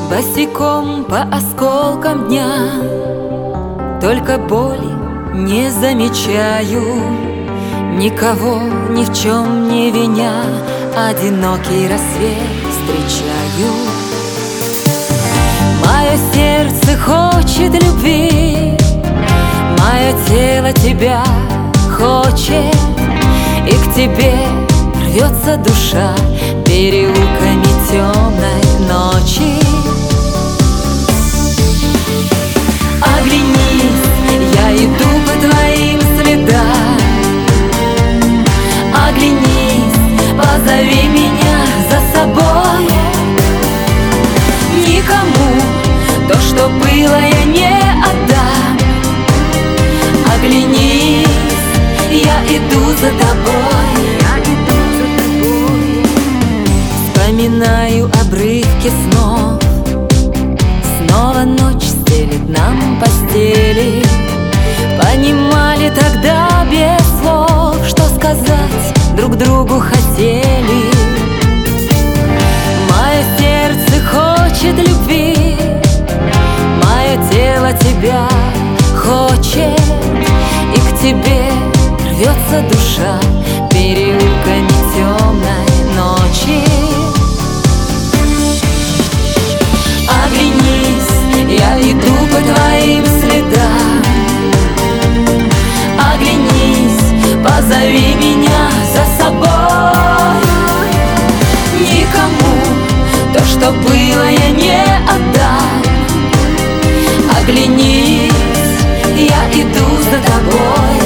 Босиком по осколкам дня, только боли не замечаю, никого ни в чем не виня, одинокий рассвет встречаю. Мое сердце хочет любви, мое тело тебя хочет, и к тебе рвется душа переулками темной ночи. Оглянись, я иду по твоим следам. Оглянись, позови меня за собой. Никому то, что было, я не отдам. Оглянись, я иду за тобой. Вспоминаю обрывки снов, снова ночь стелит нам постели. Понимали тогда без слов, что сказать друг другу хотели. Мое сердце хочет любви, мое тело тебя хочет, и к тебе рвется душа переулками темной ночи. Оглянись, я иду по твоим следам. Оглянись, позови меня за собой. Никому то, что было, я не отдам. Оглянись, я иду за тобой.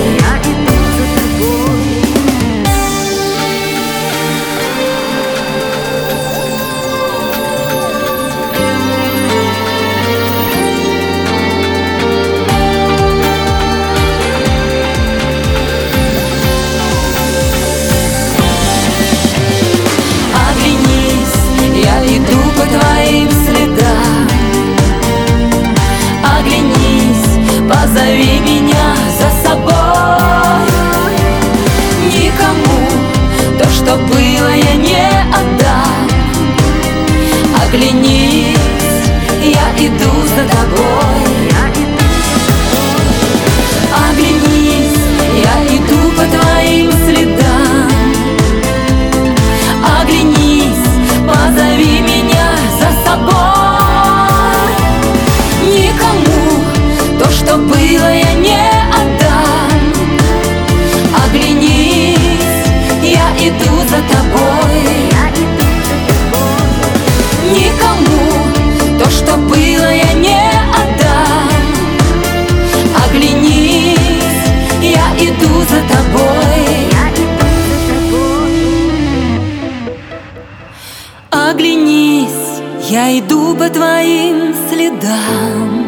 Позови меня за собой. Никому то, что было, я не отдам. Оглянись, я иду за тобой. Оглянись, я иду по твоим следам. Оглянись, позови меня за собой. Никому то, что было, я не отдам. Оглянись, я иду за тобой. Никому то, что было, я не отдам. Оглянись, я иду за тобой. Оглянись, я иду по твоим следам.